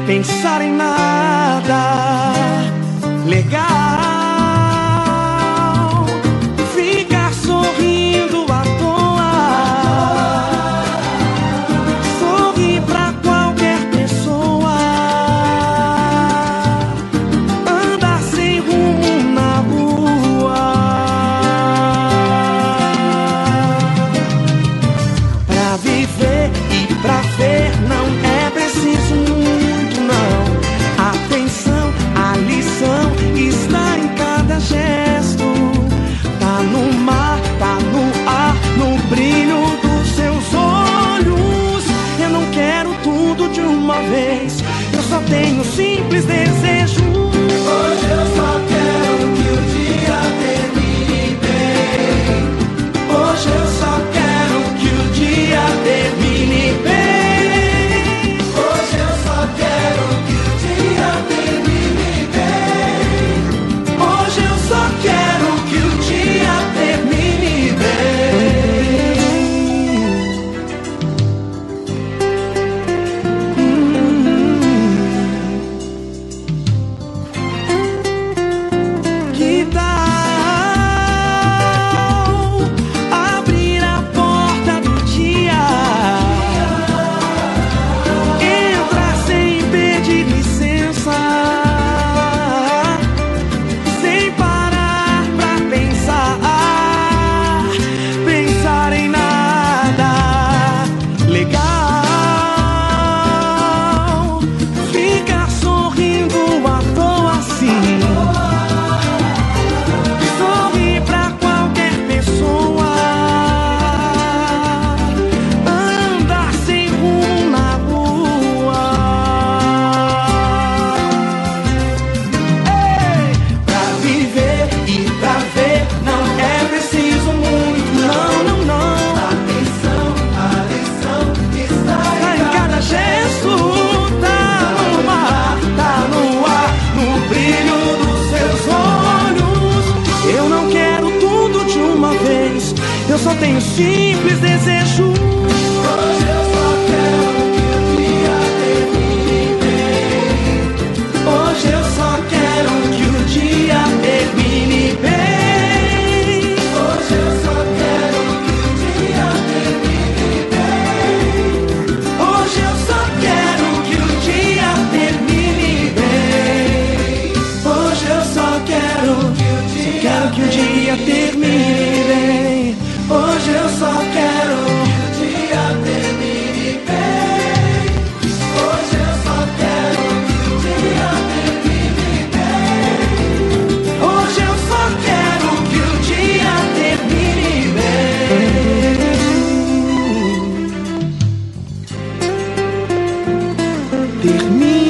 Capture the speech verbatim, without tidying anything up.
pensar em nada legal, ficar sorrindo à toa, sorrir pra qualquer pessoa, andar sem rumo na rua, pra viver e pra ver não é preciso muito não. Atenção, a lição está em cada gesto. Tá no mar, tá no ar, no brilho dos seus olhos. Eu não quero tudo de uma vez, eu só tenho um simples desejo. Hoje eu só quero que o dia termine bem. Hoje eu só quero que o dia termine bem. Hoje eu só quero que o dia termine bem. Hoje eu só quero que o dia termine bem. Que tal abrir a porta do dia? Entrar sem pedir licença, sem parar pra pensar, pensar em nada legal, ficar sorrindo à toa assim, sorrir pra qualquer pessoa, andar sem rumo na rua. Ei! Pra viver e pra ver não é preciso muito, não, não, não. Atenção, a lição está em cada gesto. Tá no mar, tá no ar, no brilho dos seus olhos. Eu não quero tudo de uma vez, eu só tenho um simples desejo. Hoje eu só quero que o dia termine bem. Hoje eu só quero que o dia termine bem. Hoje eu só quero que o dia termine bem. Hoje eu só quero que o dia termine bem. Hoje eu só quero que o dia, só quero que o dia termine bem. Hoje eu só quero que o dia termine bem. Hoje eu só quero que o dia termine bem. Hoje eu só quero que o dia termine bem. Termine